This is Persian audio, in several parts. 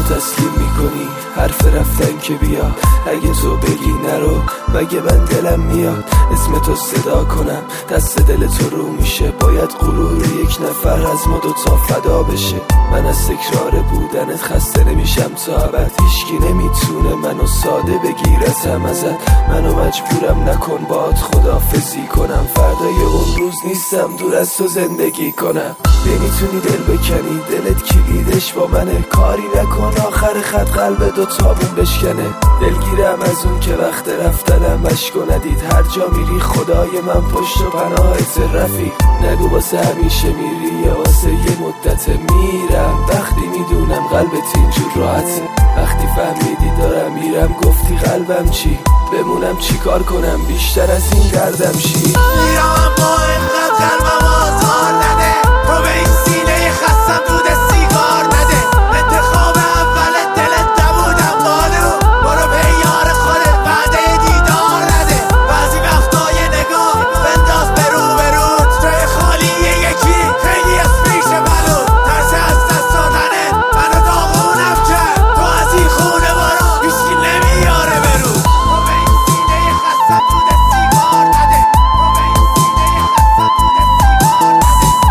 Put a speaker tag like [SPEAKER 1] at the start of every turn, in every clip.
[SPEAKER 1] تسلیم میکنی حرف رفتن که بیا. اگه تو بگی نرو مگه من دلم میاد اسم تو صدا کنم دست دل تو رو میشه. باید غرور یک نفر از ما دوتا فدا بشه. من از تکرار بودنت خسته نمیشم تا ابد. هیچکی نمیتونه منو ساده بگیرتم ازت. منو مجبورم نکن باهات خداحافظی کنم. فردای اون روز نیستم دور از تو زندگی کنم. نمیتونی دل بکنی دلت کلیدش با منه. کاری نکن آخر خط قلب دوتامون بشکنه. دلگیرم از اون که وقت رفتنم مشکو ندید. هر جا میری خدای من پشت و پناهت رفیق. نگو واسه همیشه میری یا واسه یه مدت میرم. وقتی میدونم قلبت اینجور راحته. وقتی فهمیدی دارم میرم گفتی قلبم چی بمونم چی کار کنم بیشتر از این دردم چی.
[SPEAKER 2] میرم اما اینقدر قلبم آزار نده. تو به این سینه خستم دود سیگار نده. انتخاب اول دلت نبودم قالو. برو به یار خودت وعده دیدار نده. بعضی وقتای نگاه بنداز برو جای خالی یکی خیلی از پیش بلو. ترس از دست دادنت منو داغونم کرد. تو از این خونه برو هیچی نمیاره برو. تو به این سینه خستم دود سیگار نده. تو به این سینه خستم دود سیگار نده.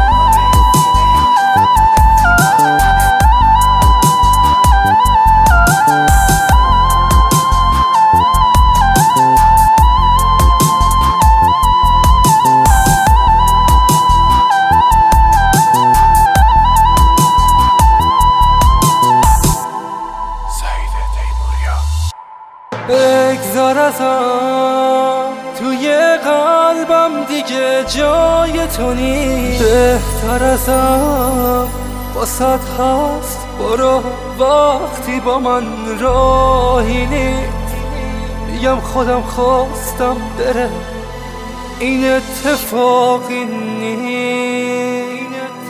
[SPEAKER 1] بگذار ازم توی قلبم دیگه جای تو نیست. بهتر ازم واسط هست برو وقتی با من راهی نیست. میگم خودم خواستم بره این اتفاقی نیست.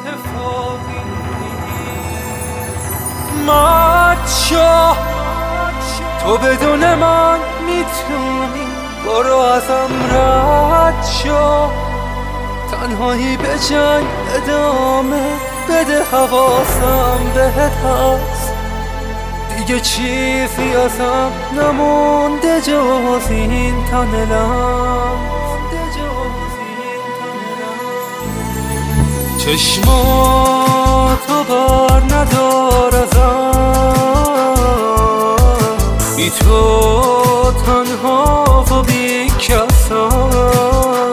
[SPEAKER 1] مچا تو بدون من میتونی برو ازم رد شو. تنهایی به جنگ ادامه بده حواسم بهت هست. دیگه چیزی ازم نمونده جز این تنلم. چشماتو بر ندار ازم. بی تو تنها و بی کسم.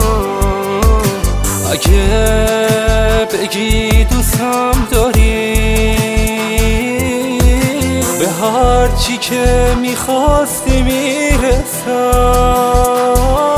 [SPEAKER 1] اگه بگی دوستم داری به هر چی که میخواستی میرسم.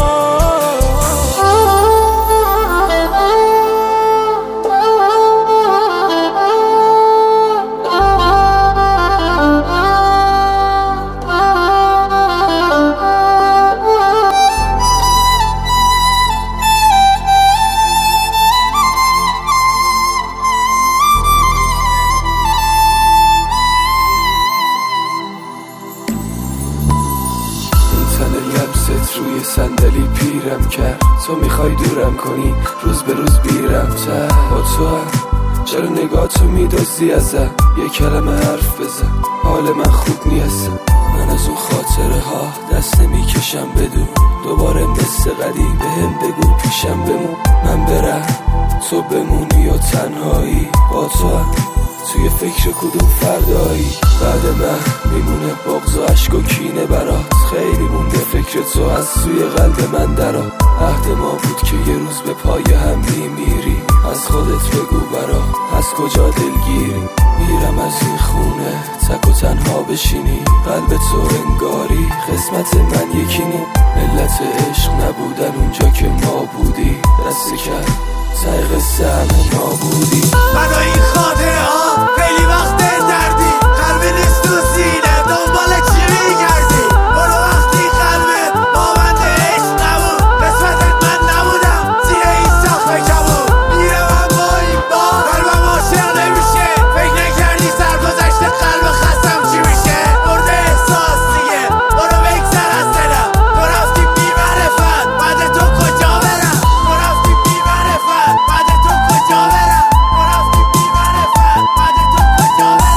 [SPEAKER 1] روی صندلی پیرم کرد. تو میخوای دورم کنی روز به روز بیرم تر. با تو هم چرا نگاه تو میدازی ازم. یه کلمه حرف بزن حال من خوب نیستم. من از اون خاطره ها دست نمیکشم بدون. دوباره مثل قدیم بهم بگو پیشم بمون. من برم تو بمونی و تنهایی. با تو هم توی فکر کدوم فردایی. بعد من میمونه بغض و عشق و کینه برات. خیلی مونده فکر تو از سوی قلب من درا. عهد ما بود که یه روز به پای هم میمیری. از خودت بگو برا از کجا دلگیری. میرم از این خونه تک و تنها بشینی. قلب تو انگاری قسمت من یکی نی. ملت عشق نبودن اونجا که ما بودی. دست کرد ته قصه همه نابودی.
[SPEAKER 2] من و این خاطره ها خیلی وقت دردی. قلب نیست تو سینه دنبال چی میگردی. برو وقتی قلبت با من عشق نبود. قسمتت من نبودم زیر این سقف کبود. میرم اما این بار قلبم عاشق نمیشه. فکر نکردی سرگذشت قلب خستم چی میشه. برده احساس دیگه برو بگذر از دلم. تو رفتی بی معرفت بعد تو کجا برم. تو رفتی بی معرفت بعد تو کجا برم. تو رفتی بی معرفت بعد تو کجا برم.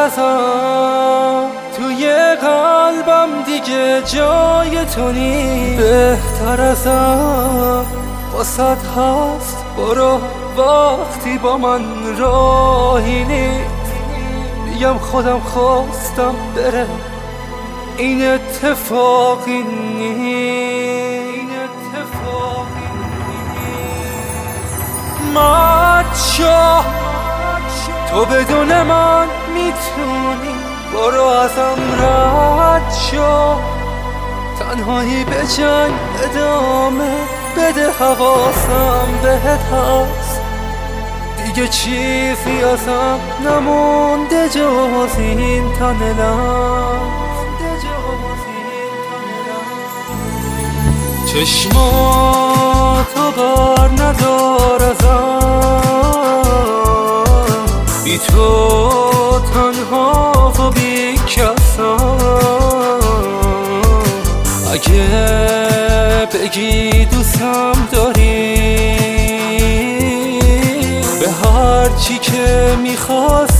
[SPEAKER 1] ازم توی قلبم دیگه جای تو نیست. بهتر ازم واسط هست برو وقتی با من راهی نیست. میگم خودم خواستم بره این اتفاقی نیست. مچا تو بدون من میتونی برو ازم رد شو. تنهایی به جنگ ادامه بده حواسم بهت هست. دیگه چیزی ازم نمونده جز این تنلم. چشماتو بر ندار ازم، بی تو تنها و بی کسم. اگه بگی دوستم داری به هر چی که میخواست